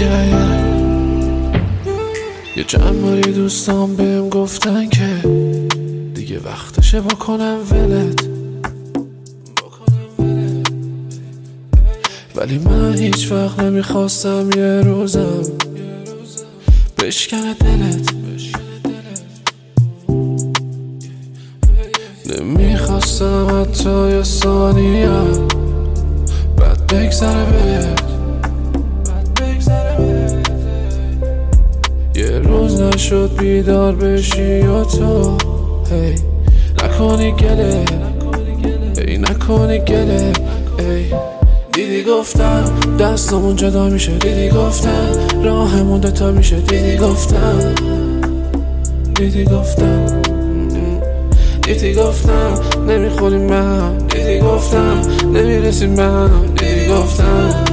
یه چند باری دوستان بهم گفتن که دیگه وقتشه بکنم ولت، ولی من هیچ وقت نمیخواستم یه روزم بشکنه دلت. نمیخواستم حتی یه ثانیه بد بگذره بهت، یه روز نشد بیدار بشی و تو هی نکنی گله، هی نکنی گله. ای دیدی گفتم دستمون جدا میشه، دیدی گفتم راهمون دوتا میشه، دیدی گفتم دیدی گفتم نمیخوریم به هم، دیدی گفتم نمیرسیم به هم، دیدی گفتم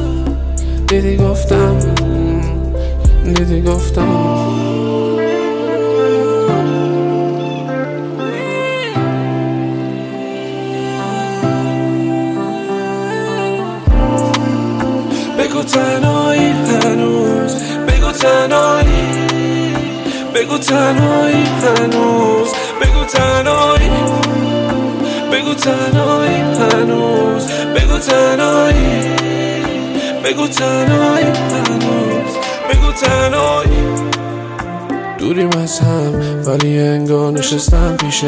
بگو تنهایی هنوز، بگو تنهایی، بگو تنهایی هنوز، بگو تنهایی، بگو تنهایی هنوز، بگو تنهایی، بگو تنهایی هنوز، بگو تنهایی. دوریم از هم ولی انگار نشستم پیشت،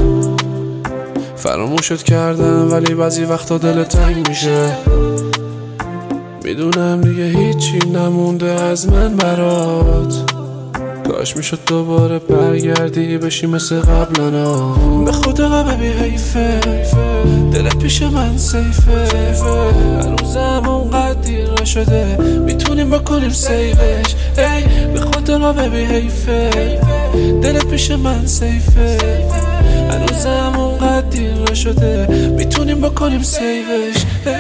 فراموشت کردم ولی بعضی وقتا دل تنگ میشه. میدونم دیگه هیچی نمونده از من برات، کاش میشد دوباره برگردی بشی مثل قبلنا. به خدا ببی حیفه دلت پیش من سیفه، هنوزم اونقدر دیر نشده میتونیم بکنیم سیوش. ای به خدا ببی حیفه دلت پیش من سیفه، هنوزم اونقدر دیر نشده میتونیم بکنیم سیوش.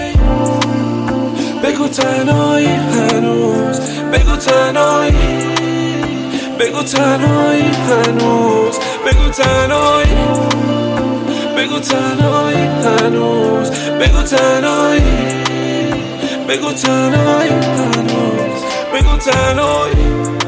بگو تنهایی هنوز، بگو تنهایی، بگو تنهایی هنوز، بگو تنهایی، بگو تنهایی هنوز، بگو تنهایی، بگو تنهایی هنوز، بگو تنهایی.